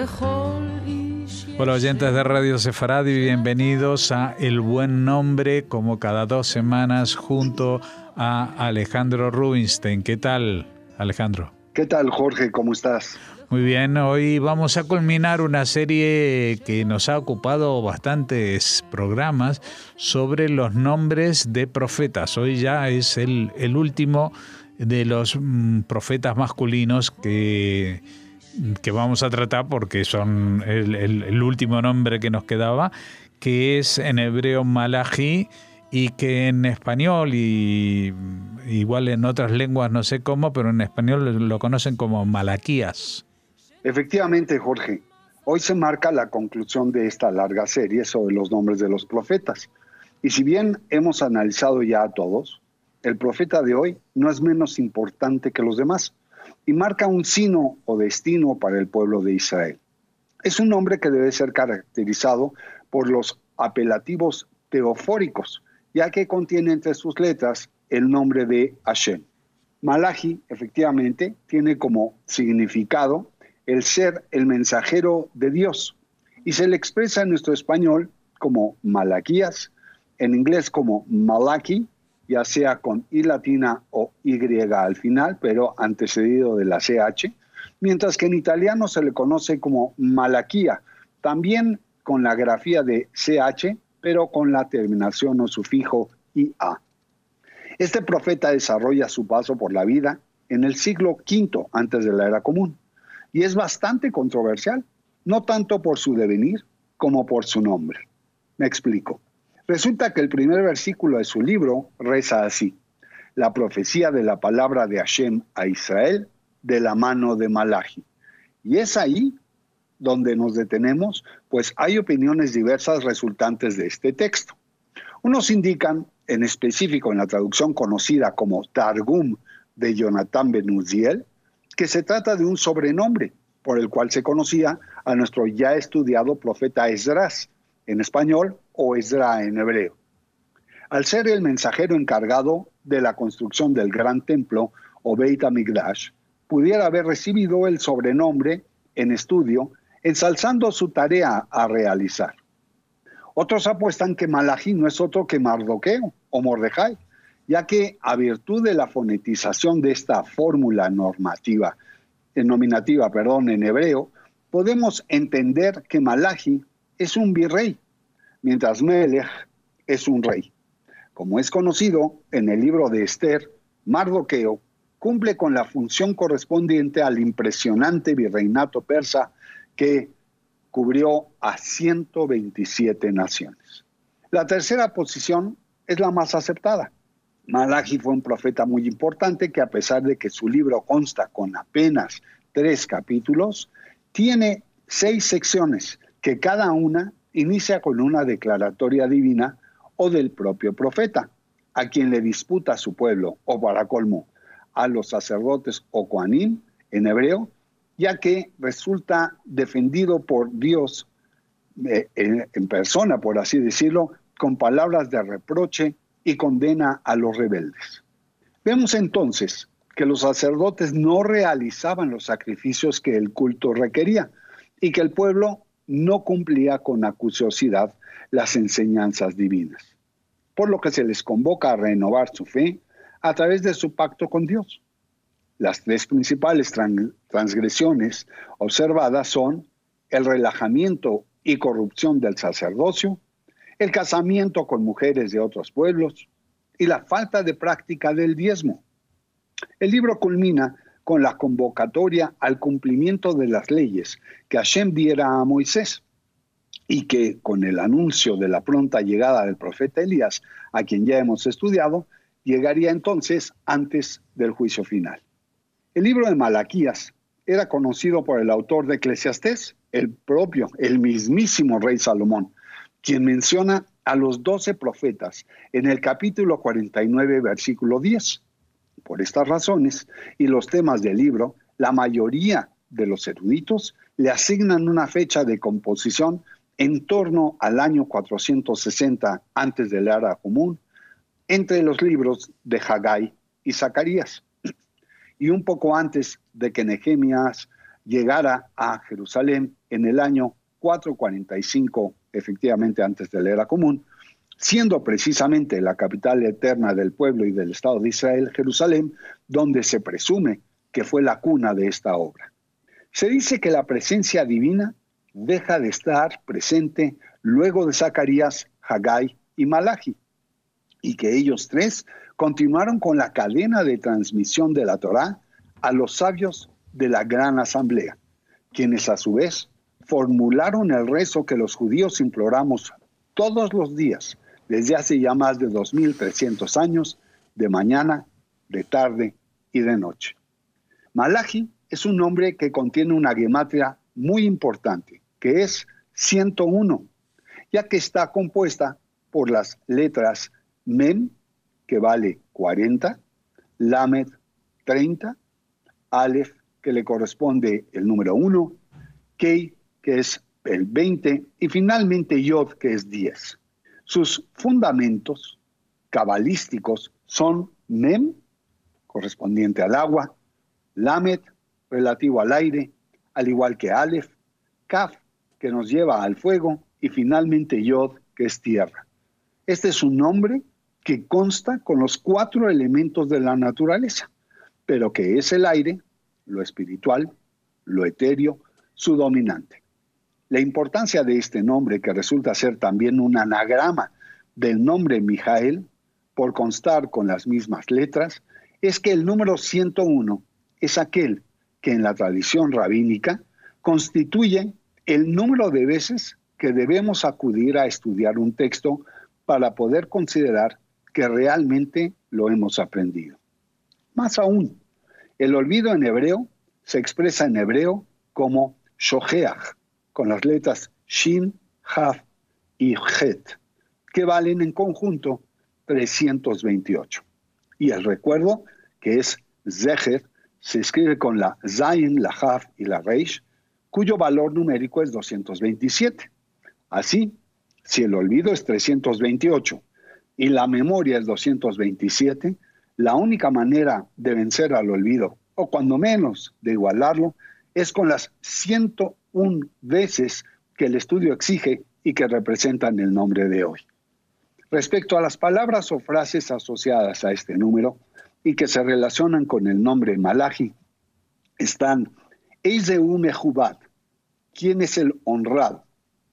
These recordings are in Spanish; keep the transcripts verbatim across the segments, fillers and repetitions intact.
Hola oyentes de Radio Sefaradi, bienvenidos a El Buen Nombre, como cada dos semanas junto a Alejandro Rubinstein. ¿Qué tal, Alejandro? ¿Qué tal, Jorge? ¿Cómo estás? Muy bien, hoy vamos a culminar una serie que nos ha ocupado bastantes programas sobre los nombres de profetas. Hoy ya es el, el último de los mm, profetas masculinos que... que vamos a tratar porque son el, el, el último nombre que nos quedaba, que es en hebreo Malachi, y que en español y igual en otras lenguas no sé cómo, pero en español lo conocen como Malaquías. Efectivamente, Jorge, hoy se marca la conclusión de esta larga serie sobre los nombres de los profetas. Y si bien hemos analizado ya a todos, el profeta de hoy no es menos importante que los demás y marca un signo o destino para el pueblo de Israel. Es un nombre que debe ser caracterizado por los apelativos teofóricos, ya que contiene entre sus letras el nombre de Hashem. Malachi, efectivamente, tiene como significado el ser el mensajero de Dios, y se le expresa en nuestro español como Malaquías, en inglés como Malachi, ya sea con I latina o Y al final, pero antecedido de la C H, mientras que en italiano se le conoce como Malaquía, también con la grafía de C H, pero con la terminación o sufijo I A. Este profeta desarrolla su paso por la vida en el siglo quinto antes de la era común, y es bastante controversial, no tanto por su devenir como por su nombre. Me explico. Resulta que el primer versículo de su libro reza así: la profecía de la palabra de Hashem a Israel de la mano de Malachi. Y es ahí donde nos detenemos, pues hay opiniones diversas resultantes de este texto. Unos indican, en específico en la traducción conocida como Targum de Jonathan Ben Uziel, que se trata de un sobrenombre por el cual se conocía a nuestro ya estudiado profeta Esdras, en español, o Esdra en hebreo. Al ser el mensajero encargado de la construcción del gran templo o Beit HaMikdash, pudiera haber recibido el sobrenombre en estudio, ensalzando su tarea a realizar. Otros apuestan que Malachi no es otro que Mardoqueo o Mordejai, ya que a virtud de la fonetización de esta fórmula normativa, eh, nominativa perdón, en hebreo, podemos entender que Malachi es un virrey, mientras Melech es un rey. Como es conocido en el libro de Esther, Mardoqueo cumple con la función correspondiente al impresionante virreinato persa que cubrió a ciento veintisiete naciones. La tercera posición es la más aceptada. Malachi fue un profeta muy importante que, a pesar de que su libro consta con apenas tres capítulos, tiene seis secciones que cada una inicia con una declaratoria divina o del propio profeta, a quien le disputa a su pueblo, o para colmo, a los sacerdotes o kohanim en hebreo, ya que resulta defendido por Dios eh, en, en persona, por así decirlo, con palabras de reproche y condena a los rebeldes. Vemos entonces que los sacerdotes no realizaban los sacrificios que el culto requería y que el pueblo no cumplía con acuciosidad las enseñanzas divinas, por lo que se les convoca a renovar su fe a través de su pacto con Dios. Las tres principales transgresiones observadas son el relajamiento y corrupción del sacerdocio, el casamiento con mujeres de otros pueblos y la falta de práctica del diezmo. El libro culmina con la convocatoria al cumplimiento de las leyes que Hashem diera a Moisés, y que con el anuncio de la pronta llegada del profeta Elías, a quien ya hemos estudiado, llegaría entonces antes del juicio final. El libro de Malaquías era conocido por el autor de Eclesiastés, el propio, el mismísimo rey Salomón, quien menciona a los doce profetas en el capítulo cuarenta y nueve, versículo diez. Por estas razones y los temas del libro, la mayoría de los eruditos le asignan una fecha de composición en torno al año cuatrocientos sesenta antes de la era común, entre los libros de Haggai y Zacarías, y un poco antes de que Nehemías llegara a Jerusalén en el año cuatrocientos cuarenta y cinco, efectivamente antes de la era común, siendo precisamente la capital eterna del pueblo y del Estado de Israel, Jerusalén, donde se presume que fue la cuna de esta obra. Se dice que la presencia divina deja de estar presente luego de Zacarías, Haggai y Malachi, y que ellos tres continuaron con la cadena de transmisión de la Torá a los sabios de la gran asamblea, quienes a su vez formularon el rezo que los judíos imploramos todos los días, desde hace ya más de dos mil trescientos años, de mañana, de tarde y de noche. Malachi es un nombre que contiene una gematria muy importante, que es ciento uno, ya que está compuesta por las letras Mem, que vale cuarenta, Lamed, treinta, Aleph, que le corresponde el número uno, Kei, que es el veinte, y finalmente Yod, que es diez. Sus fundamentos cabalísticos son Mem, correspondiente al agua, Lamed, relativo al aire, al igual que Aleph, Kaf, que nos lleva al fuego, y finalmente Yod, que es tierra. Este es un nombre que consta con los cuatro elementos de la naturaleza, pero que es el aire, lo espiritual, lo etéreo, su dominante. La importancia de este nombre, que resulta ser también un anagrama del nombre Mijael, por constar con las mismas letras, es que el número ciento uno es aquel que en la tradición rabínica constituye el número de veces que debemos acudir a estudiar un texto para poder considerar que realmente lo hemos aprendido. Más aún, el olvido en hebreo se expresa en hebreo como shocheach, con las letras Shin, Haf y Het, que valen en conjunto trescientos veintiocho. Y el recuerdo, que es Zecher, se escribe con la Zayin, la Haf y la Reish, cuyo valor numérico es doscientos veintisiete. Así, si el olvido es trescientos veintiocho y la memoria es doscientos veintisiete, la única manera de vencer al olvido, o cuando menos de igualarlo, es con las ciento una veces que el estudio exige y que representan el nombre de hoy. Respecto a las palabras o frases asociadas a este número y que se relacionan con el nombre Malachi, están Eizeu Mehubad, ¿quién es el honrado?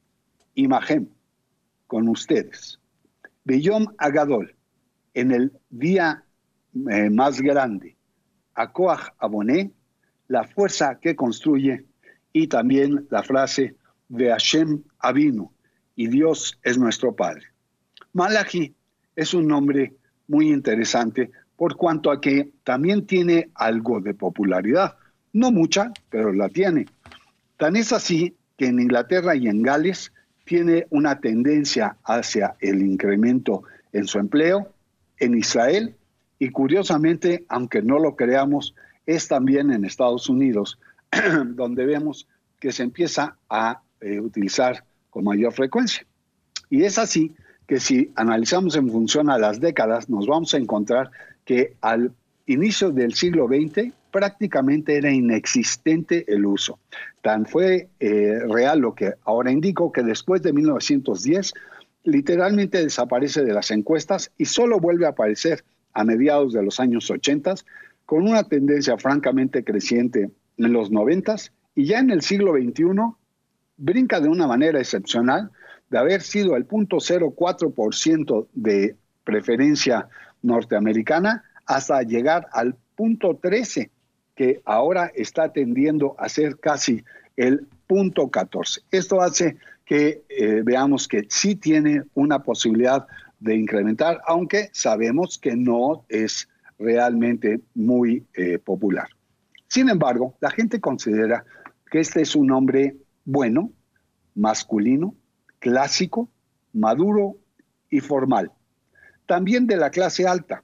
Imagen, con ustedes. Beyom Agadol, en el día eh, más grande. Akoach Aboné, la fuerza que construye, y también la frase de Hashem Avinu, y Dios es nuestro Padre. Malachi es un nombre muy interesante por cuanto a que también tiene algo de popularidad. No mucha, pero la tiene. Tan es así que en Inglaterra y en Gales tiene una tendencia hacia el incremento en su empleo, en Israel, y curiosamente, aunque no lo creamos, es también en Estados Unidos, donde vemos que se empieza a eh, utilizar con mayor frecuencia. Y es así que si analizamos en función a las décadas, nos vamos a encontrar que al inicio del siglo veinte prácticamente era inexistente el uso. Tan fue eh, real lo que ahora indico, que después de mil novecientos diez literalmente desaparece de las encuestas y solo vuelve a aparecer a mediados de los años ochenta, con una tendencia francamente creciente en los noventa, y ya en el siglo veintiuno brinca de una manera excepcional de haber sido el cero punto cero cuatro por ciento de preferencia norteamericana hasta llegar al punto trece, que ahora está tendiendo a ser casi el punto catorce. Esto hace que eh, veamos que sí tiene una posibilidad de incrementar, aunque sabemos que no es realmente muy eh, popular. Sin embargo, la gente considera que este es un nombre bueno, masculino, clásico, maduro y formal. También de la clase alta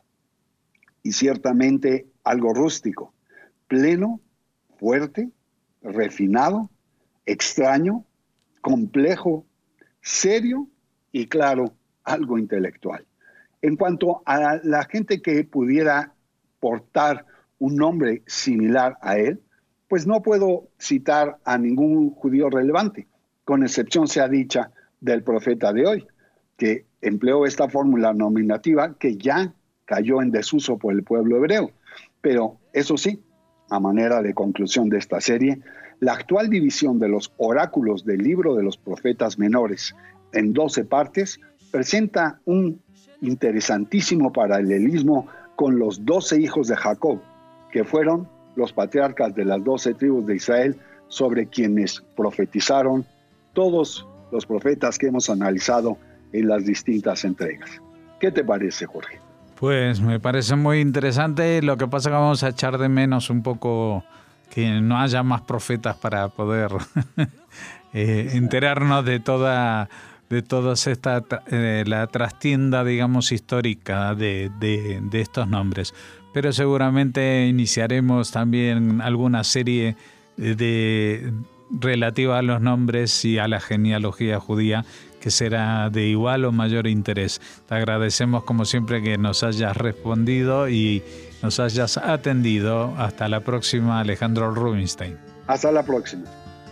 y ciertamente algo rústico, pleno, fuerte, refinado, extraño, complejo, serio y claro, algo intelectual. En cuanto a la gente que pudiera portar un nombre similar a él, pues no puedo citar a ningún judío relevante, con excepción sea dicha del profeta de hoy, que empleó esta fórmula nominativa que ya cayó en desuso por el pueblo hebreo. Pero eso sí, a manera de conclusión de esta serie, la actual división de los oráculos del libro de los profetas menores en doce partes presenta un interesantísimo paralelismo con los doce hijos de Jacob, que fueron los patriarcas de las doce tribus de Israel, sobre quienes profetizaron todos los profetas que hemos analizado en las distintas entregas. ¿Qué te parece, Jorge? Pues me parece muy interesante. Lo que pasa es que vamos a echar de menos un poco que no haya más profetas para poder eh, enterarnos de toda de toda esta eh, la trastienda, digamos, histórica de, de, de estos nombres. Pero seguramente iniciaremos también alguna serie de, de relativa a los nombres y a la genealogía judía, que será de igual o mayor interés. Te agradecemos como siempre que nos hayas respondido y nos hayas atendido. Hasta la próxima, Alejandro Rubinstein. Hasta la próxima.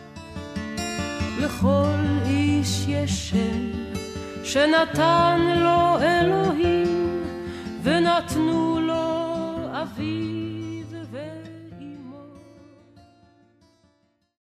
לכל איש יש שם שנתן לו אלוהים ונתנו לו אביו